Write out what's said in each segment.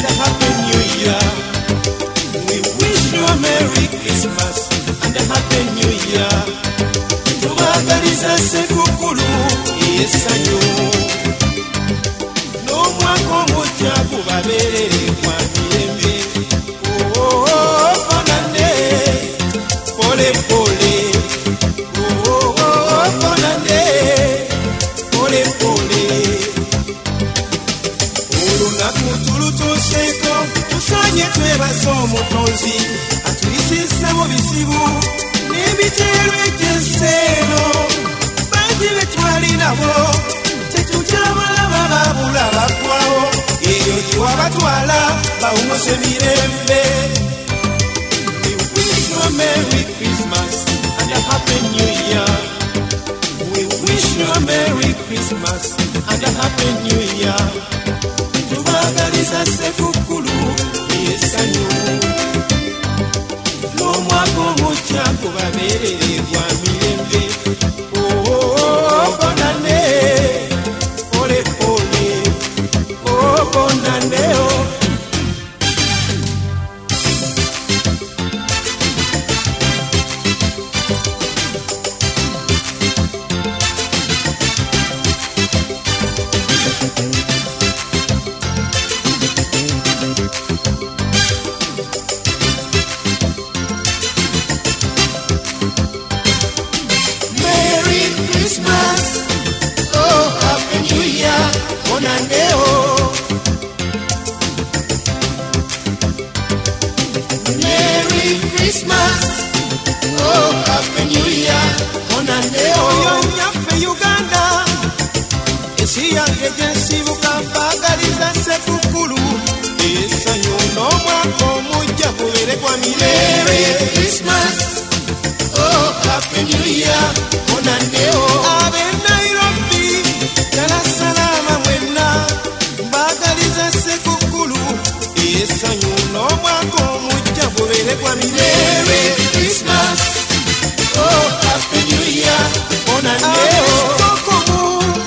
and a Happy New Year. We wish you a Merry Christmas and a Happy New Year. Tubagaliza sekukulu yesanyo. N'omwaka omupya gubabeerere kwa mirembe. Bonane, pole pole. Bonane, pole pole. Olunaku tulutuuseeko tusanye twebaza omutonzi atuyisisa mu bizibu n'ebiteerwa eky'enseeno. Bangi be twali nabo tetujabalaba babula baggwawo, eyo gye wabatwala bawumuse mirembe. We wish you a Merry Christmas and a Happy New Year. We wish you a Merry Christmas and a Happy New Year. Tubagaliza sekukulu yesanyo. N'omwaka omupya gubabeerere gwa mirembe. Bonane, pole pole. Bonane, Merry Christmas, oh Happy New Year, bonane. Merry Christmas, oh Happy New Year, bonane. Yonyaffe Uganda, ensi yange gye nsibuka mbagaliza sekukulu yesanyo n'omwaka omujja gubeere gwa mirembe. Merry Christmas, oh Happy New Year, bonane. Ab'e Nairobi, Dar es Salaam mwenna mbagaliza sekukulu yesanyo n'omwaka omujja gubeere gwa mirembe. Merry Christmas, oh Happy New Year, bonane. Kokomo,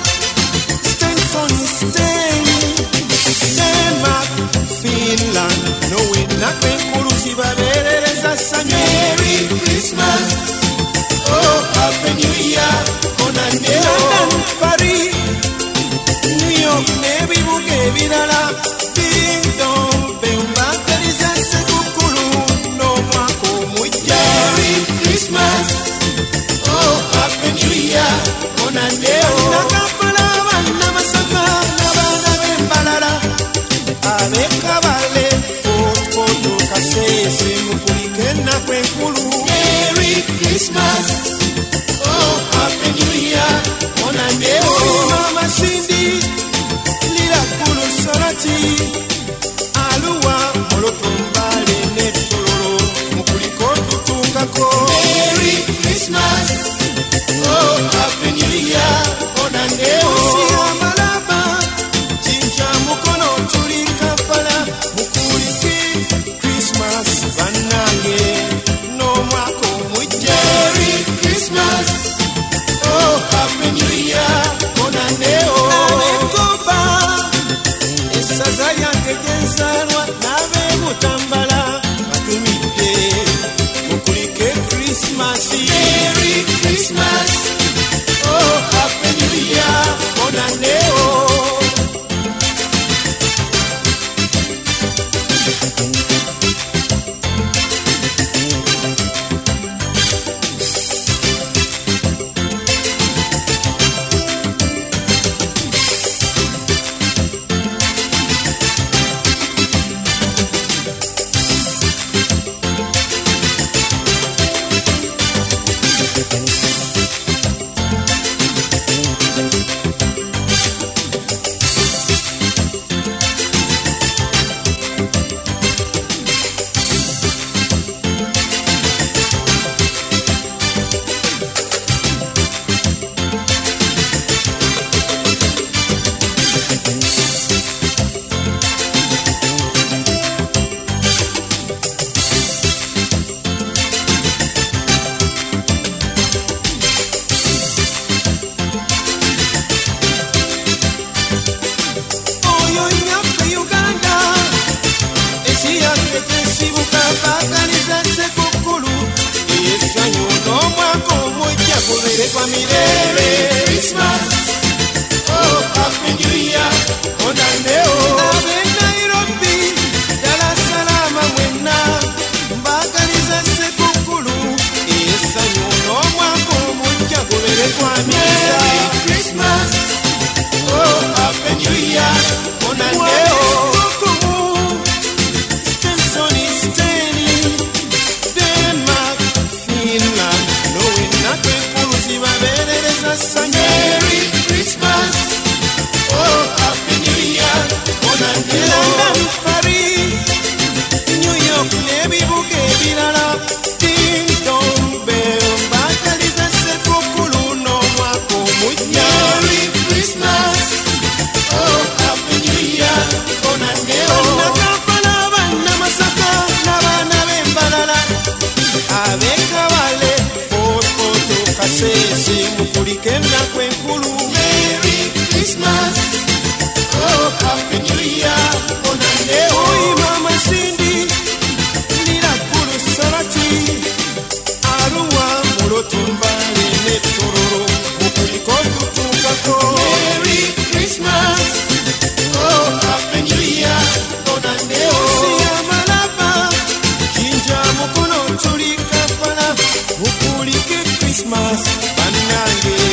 Denmark, Finland, Norway, nakwenkulu zibabeerereza ssanyu. Merry Christmas, oh Happy New Year, bonane. London, Paris, New York n'ebibuga ebirala bindong bembagaliza sekukulu n'omwaka omujja. Merry Christmas, oh Happy New Year, bonane. Nakampala, Banamasaka n'abaana b'Embalala, ab'Ekabale, Fort Portal, Kasese, Mukulike ennaku enkulu. Merry Christmas, oh Happy New Year, bonane. Mama Cindy, Lila Kulu Sorati, Aluwa, Molotombale ne Tororo, Mukuliko tutungako. Merry Christmas, oh Happy New Year, bonane. Amalaba, Jinja Mukono, tuli Kampala, Mukuliki, Christmas, bannange n'omwaka omujja. Merry Christmas, oh Happy New Year, bonane. Abekoba, essaza yange gye nzaalwa n'ab'Ebutambala batumidde mukulike Christmas. Merry Christmas, oh Happy New Year, bonane. abavubuka bagaliza sekukulu essanyu n'omwaka omujja gubeere gwa mirembe. Christmas, oh happy new year, onaneo ab'e Nairobi, Dar es Salaam mwenna bagaliza sekukulu essanyu n'omwaka omujja gubeere gwa mirembe. Christmas, oh happy new year, onaneo Merry Christmas, oh happy new year, London, Paris, New York, n'ebibuga ebirala, ding dong bell, bagaliza sekukulu n'omwaka omujja. Merry Christmas, oh happy new year, Kampala, banna Masaka n'abaana b'Embalala, ab'e Kabale, Fort Portal, Kasese, mukulike ennaku enkulu. Merry Christmas, oh happy new year, onaneo Mama Cindy, Lirakulu Sarati, Arua Mulotumbale ne Tororo, mukuliko tutukako. Merry Christmas, oh happy new year, onaneo Siyamalaba, Jinja Mukono tuli Kampala, mukulike Christmas, banange